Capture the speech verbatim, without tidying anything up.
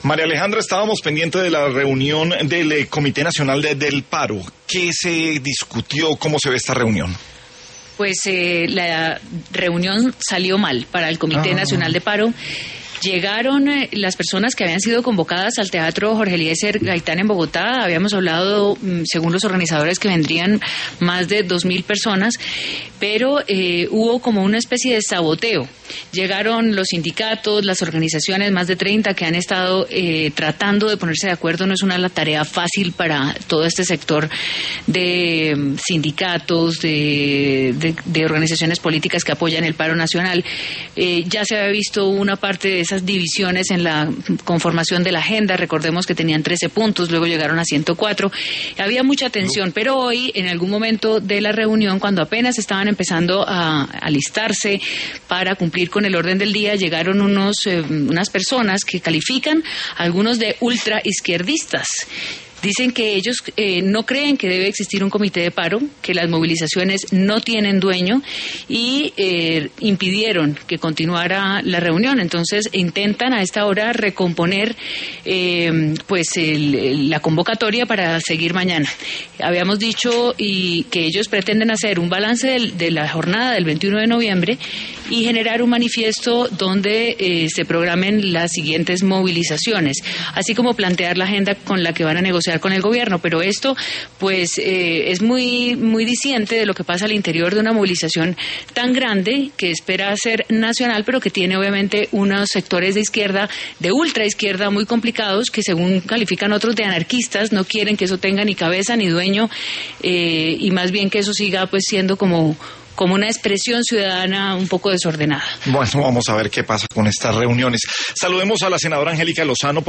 María Alejandra, estábamos pendientes de la reunión del eh, Comité Nacional de, del Paro. ¿Qué se discutió? ¿Cómo se ve esta reunión? Pues eh, la reunión salió mal para el Comité ah. Nacional de Paro. Llegaron eh, las personas que habían sido convocadas al Teatro Jorge Eliezer Gaitán en Bogotá. Habíamos hablado, según los organizadores, que vendrían más de dos mil personas, pero eh, hubo como una especie de saboteo. Llegaron los sindicatos, las organizaciones, más de treinta, que han estado eh, tratando de ponerse de acuerdo. No es una tarea fácil para todo este sector de sindicatos, de, de, de organizaciones políticas que apoyan el paro nacional. Eh, ya se había visto una parte de esas divisiones en la conformación de la agenda. Recordemos que tenían trece puntos, luego llegaron a ciento cuatro. Había mucha tensión, pero hoy, en algún momento de la reunión, cuando apenas estaban empezando a alistarse para cumplir con el orden del día, llegaron unos eh, unas personas que califican a algunos de ultra izquierdistas. Dicen que ellos eh, no creen que debe existir un comité de paro, que las movilizaciones no tienen dueño y eh, impidieron que continuara la reunión. Entonces intentan a esta hora recomponer eh, pues el, la convocatoria para seguir mañana. Habíamos dicho y que ellos pretenden hacer un balance del, de la jornada del veintiuno de noviembre y generar un manifiesto donde eh, se programen las siguientes movilizaciones, así como plantear la agenda con la que van a negociar con el gobierno. Pero esto pues eh, es muy muy diciente de lo que pasa al interior de una movilización tan grande que espera ser nacional, pero que tiene obviamente unos sectores de izquierda, de ultra izquierda, muy complicados, que según califican otros de anarquistas, no quieren que eso tenga ni cabeza ni dueño, eh, y más bien que eso siga pues siendo como como una expresión ciudadana un poco desordenada. Bueno, vamos a ver qué pasa con estas reuniones. Saludemos a la senadora Angélica Lozano.